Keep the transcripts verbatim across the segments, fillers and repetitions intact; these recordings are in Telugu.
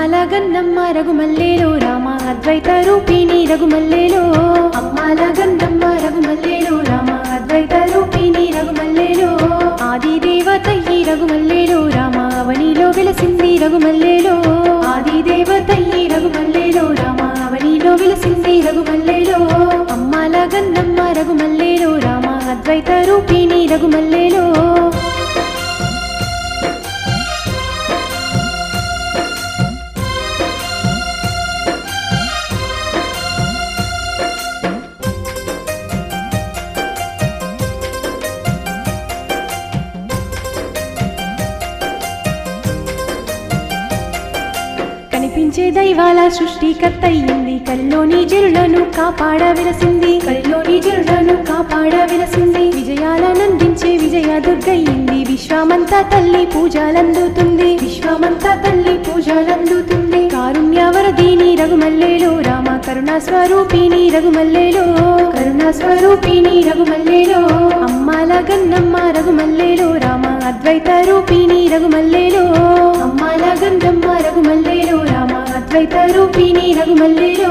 అమ్మాల గన్నమ్మ రఘుమల్లేలో రామ అద్వైత రూపిణి రఘుమల్లేలో అమ్మాల గన్నమ్మ రఘుమల్లేలో రామ అద్వైత రూపిణి రఘుమల్లేలో ఆది దేవతయ్యి రఘుమల్లేలో రామ అవనిలో వెలసింది రఘుమల్లేలో ఆది దేవతయ్యి రఘుమల్లేలో రామ అవనిలో వెలసింది రఘుమల్లేలో అమ్మాల గన్నమ్మ రఘుమల్లేలో రామ అద్వైత రూపిణి రఘుమల్లేలో కనిపించే దైవాల సృష్టికర్త అయ్యింది కల్లోని జరులను కాపాడ విలసింది కల్లోని జరులను కాపాడ విలసింది విజయాలనందించే విజయ దుర్గయ్యింది విశ్వమంతా తల్లి పూజలందుతుంది విశ్వమంతా తల్లి పూజలందుతుంది కారుణ్యవరదీని రఘుమల్లేలో రామ కరుణా స్వరూపిణి రఘుమల్లేలో కరుణా స్వరూపిణి రఘుమల్లేలో అమ్మాల గన్నమ్మ రఘుమల్లేలో రామ అద్వైత రూపిణి రఘుమల్లేలో అమ్మాల గన్నమ్మ రఘుమల్లేలో రామ అద్వైత రూపిణి రఘుమల్లేలో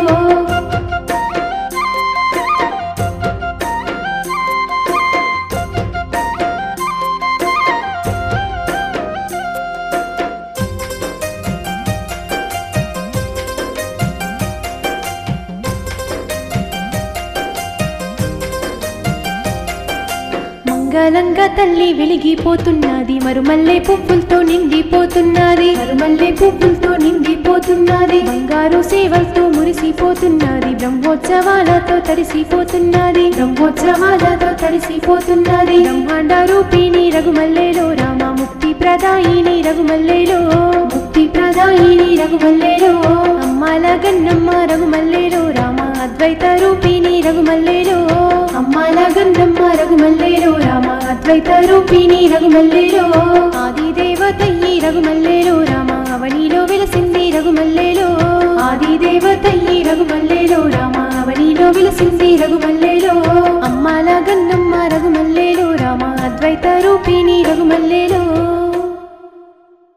మంగళంగా తల్లి వెలిగిపోతున్నది మరుమల్లె పువ్వులతో నిండిపోతున్నది మరుమల్లె పువ్వులతో నిండిపోతున్నది బంగారు సేవలతో మురిసిపోతున్నది బ్రహ్మోత్సవాలతో తడిసిపోతున్నది బ్రహ్మోత్సవాలతో తడిసిపోతున్నది బ్రహ్మాండ రూపిణి రఘుమల్లేలో రామ ముక్తి ప్రదాయిని రఘుమల్లేలో ముక్తి ప్రదాయిని రఘుమల్లేలో అమ్మాల గన్నమ్మ రఘుమల్లేలో రామ అద్వైత రూపిణి రఘుమల్లేలో అమ్మాల గన్నమ్మ రఘుమల్లేలో రామ అద్వైత రూపిణి రఘుమల్లేలో ఆది దేవతయ్యి రఘుమల్లేలో రామ అవనిలో వెలసింది రఘుమల్లేలో ఆది దేవతయ్యి రఘుమల్లేలో రామ అవనిలో వెలసింది రఘుమల్లేలో అమ్మాల గన్నమ్మ రఘుమల్లేలో రామ అద్వైత రూపిణి రఘుమల్లేలో